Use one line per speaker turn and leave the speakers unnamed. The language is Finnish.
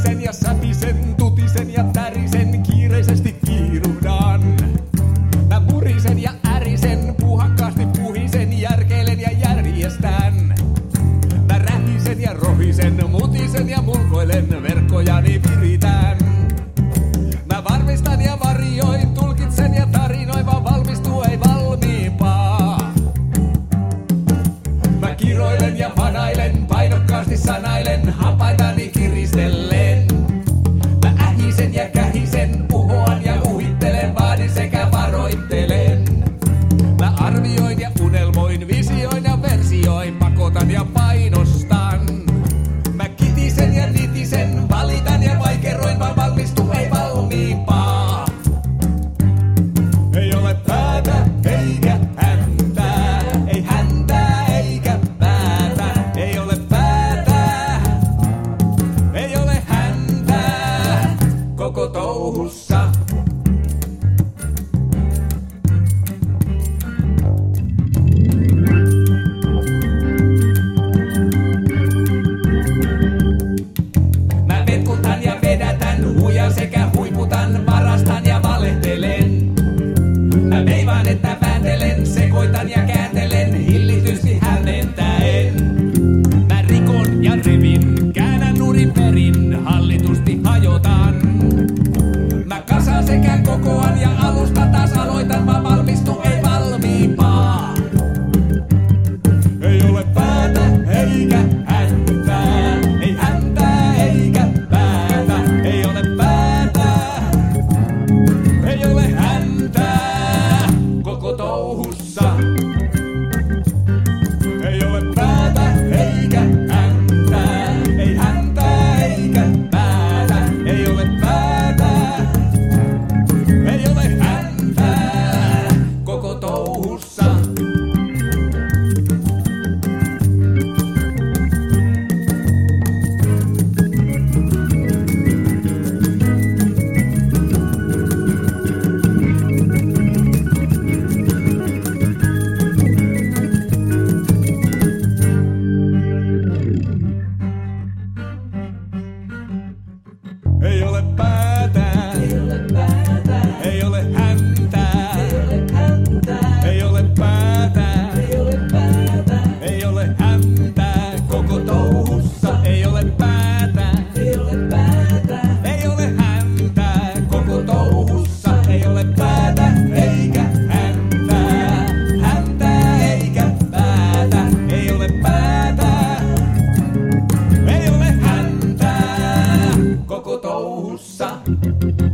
Mutisen ja säpisen, tutisen ja tärisen, kiireisesti kiiruhdan. Mä murisen ja ärisen, puhakkaasti puhisen, järkeilen ja järjestän. Mä rähisen ja rohisen, mutisen ja mulkoilen, verkkojani viritän. Mä varmistan ja varjoin, tulkitsen ja tarinoin, vaan valmistuu ei valmiimpaa. Mä kiroilen ja vanailen, painokkaasti sanailen, hampaitani kiristellen. Mä ähisen ja kähisen, uhoan ja uhittelen, vaadin sekä varoittelen. Mä arvioin ja unelmoin, visioin ja versioin, pakotan ja painostan. Mä kitisen ja nitisen, valitan ja vaikeroin, vaan valmistuu ei valmiimpaa. Ei ole päätä eikä häntää, ei häntää eikä päätä. Ei ole päätä, ei ole häntää koko touhussa. Mä vetkutan ja vedätän, huijan sekä huiputan, varastan ja valehtelen. Mä veivaan, että vääntelen, sekoitan ja kääntelen, hillitysti hämmentäen. Mä rikon ja revin, käännän nurin perin, hallitusti hajotan. Mä kasaan sekä kokoan ja alusta taas aloitan, vaan valmistu ei valmiimpaa. Ei ole päätä eikä häntää, ei häntää eikä päätä. Ei ole päätä, ei ole häntää koko touhussa. Ei ole päätä eikä häntää, ei häntää eikä päätä. Ei ole päätä, ei ole häntää koko touhussa. Ei ole päätä, ei ole häntää, ei ole päätä, ei ole häntää koko touhussa. Ei ole päätä, ei ole häntää koko touhussa. Ei ole päätä eikä häntää, häntää eikä päätä. Ei ole päätä, ei ole häntää koko touhussa.